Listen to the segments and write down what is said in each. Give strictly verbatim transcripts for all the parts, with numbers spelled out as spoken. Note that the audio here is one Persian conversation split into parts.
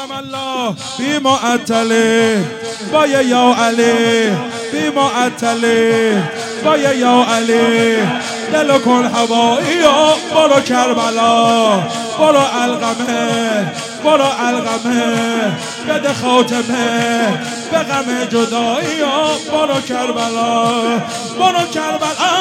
کرم الله بی معطلی با یا علی بی معطلی با یا علی دل کن هوایی و برو کربلا برو علقمه برو علقمه بده خاتمه به غم جدایی و برو کربلا برو کربلا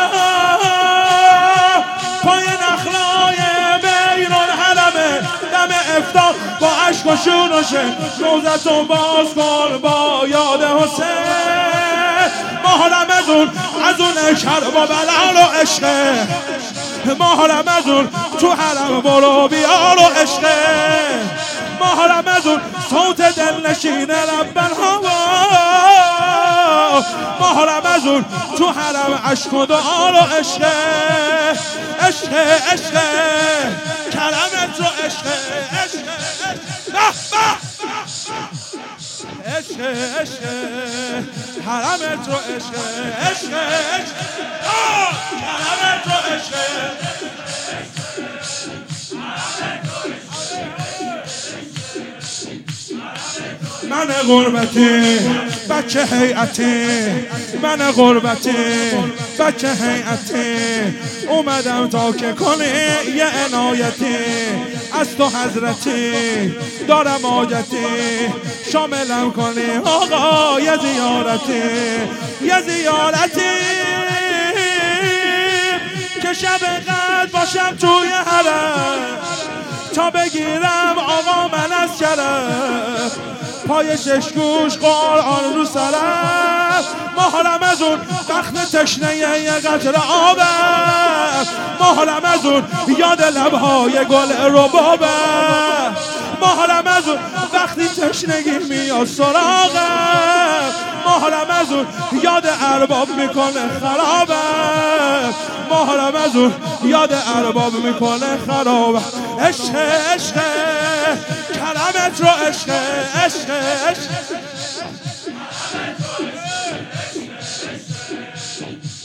پای نخلای بین الحرمه دم افتار با عشق و شونشه روزتون باز کن با یاد حسین محرم از اون از اون کرب و بلال و عشقه محرم از اون تو حرم برو بیار و عشقه محرم از اون صوت دل نشین رب الهوا محرم از اون تو حرم عشق و دعا و عشقه عشقه عشقه کرمت رو عشقه عشقه عشقه عشقه حرمت رو عشقه عشقه حرمت رو عشقه من غربتی بچه هیئتی من غربتی بچه هیئتی اومدم تا که کنی یه عنایتی از تو حضرتی دارم حاجتی شاملم کنی آقا یه زیارتی یه زیارتی که شب قدر باشم توی حرم تا بگیرم آقا من از شرف پای ششگوش قرآن رو سرم محرم از اون وقت تشنه یه قطره آبم محرم از اون یاد لبهای گل ربابم محرم از اون وقتی تشنگی میاد سراغم محرم از اون یاد ارباب میکنه خرابم محرم از اون یاد ارباب میکنه خرابم عشق عشق کرمت رو عشق